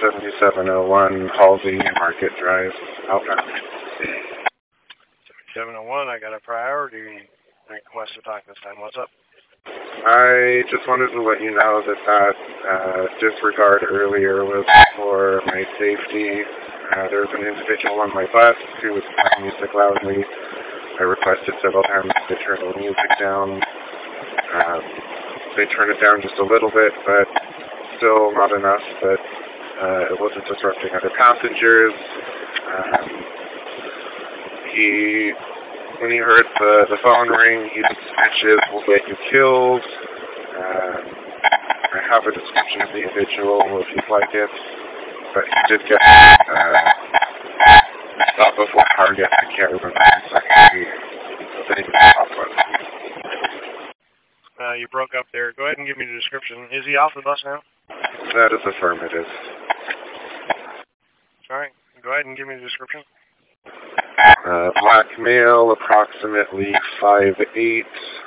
7701 Halsey Market Drive, Outback. 701, I got a priority request to talk this time. What's up? I just wanted to let you know that disregard earlier was for my safety. There was an individual on my bus who was playing music loudly. I requested several times to turn the music down. They turned it down just a little bit, but still not enough that it wasn't disrupting other passengers. When he heard the phone ring, he said, "Snitches will get you killed." I have a description of the individual if you'd like it, but he did get stopped before Target. I can't remember exactly the name of the stop was. You broke up there. Go ahead and give me the description. Is he off the bus now? That is affirmative. All right. Go ahead and give me the description. Black male, approximately 5'8",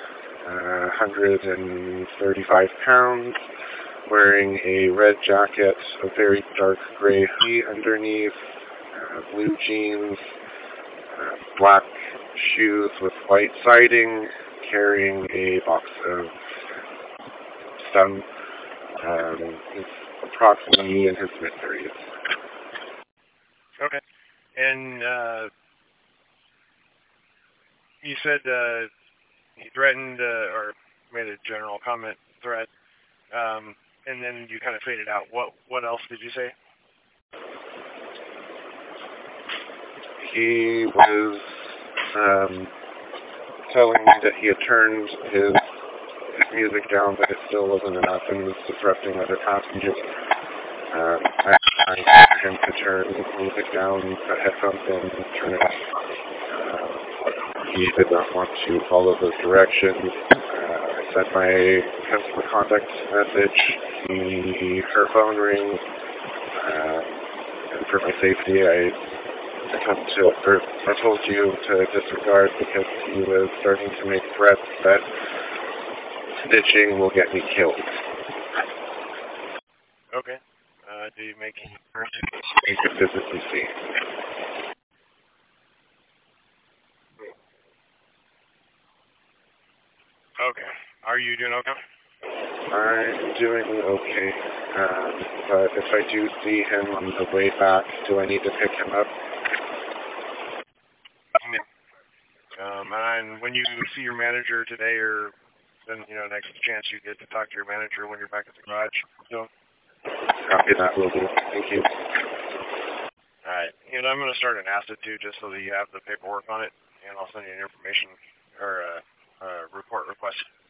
135 pounds, wearing a red jacket, a very dark gray hoodie underneath, blue jeans, black shoes with white siding, carrying a box of stun. He's approximately in his mid-30s. Okay. And you said he threatened or made a general comment threat, and then you kind of faded out. What else did you say? He was telling me that he had turned his music down, but it still wasn't enough and was disrupting other passengers. I asked for him to turn the music down, put headphones in, and turn it up. He did not want to follow those directions. I sent my customer contact message. He heard phone ring, and for my safety, I told you to disregard because he was starting to make threats that snitching will get me killed. Okay. Do you make any you could physically see? Okay. Are you doing okay? I'm doing okay. But if I do see him on the way back, do I need to pick him up? And when you see your manager today, or then next chance you get to talk to your manager when you're back at the garage. So. Copy that, will do. Thank you. All right. I'm going to start an ASTA too, just so that you have the paperwork on it, and I'll send you an information or a report request.